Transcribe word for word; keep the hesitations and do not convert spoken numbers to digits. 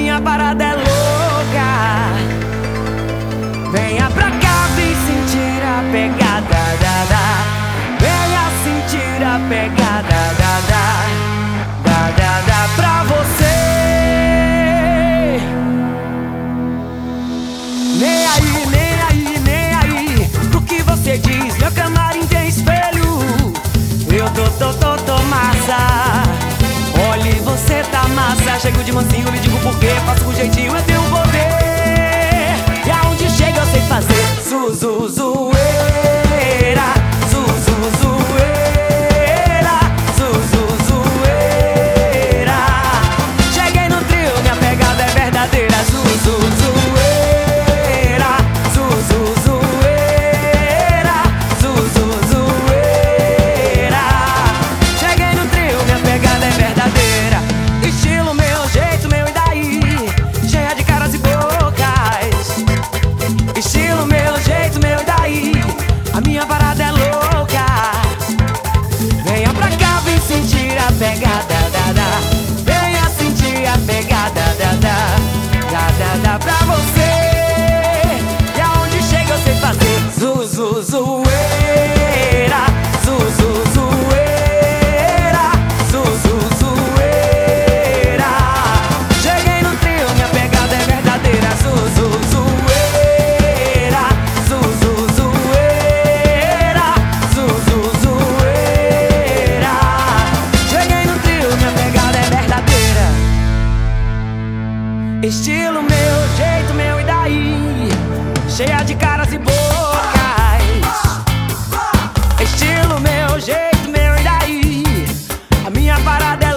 minha parada é louca. Venha pra cá, vem sentir a pegada, da, da. Venha sentir a pegada, da, da, da, da, da, pra você. Nem aí, nem aí, nem aí pro que você diz, meu camarim tem espelho. Eu tô, tô, tô, tô massa. Olhe, você tá massa. Chego de mansinho, lhe digo por quê. Faço com jeitinho, eu tenho poder. E aonde chega eu sei fazer Zuzu, zoeira. Zuzu, zoeira. Zuzu, zoeira. Cheguei no trio, minha pegada é verdadeira. Zuzu, zoeira. Zuzu, zoeira. Zuzu, zoeira. Cheguei no trio, minha pegada é verdadeira. Estilo meu, jeito meu e daí, cheia de caras e bocas. Estilo meu, jeito meu e daí, a minha parada é louca. Venha pra cá, vem sentir a pegada, da, da. Venha sentir a pegada, da, da, da, da, da, pra você. E aonde chega eu sei fazer Zuzu, zoeira. Zuzu, zoeira. Zuzu, zoeira. Cheguei no trio, minha pegada é verdadeira. Zuzu, zoeira. Zuzu, zoeira. Zuzu, zoeira. Cheguei no trio, minha pegada é verdadeira. Estilo meu, jeito meu e daí, cheia de caras e bocas. Estilo meu, jeito meu e daí, a minha parada é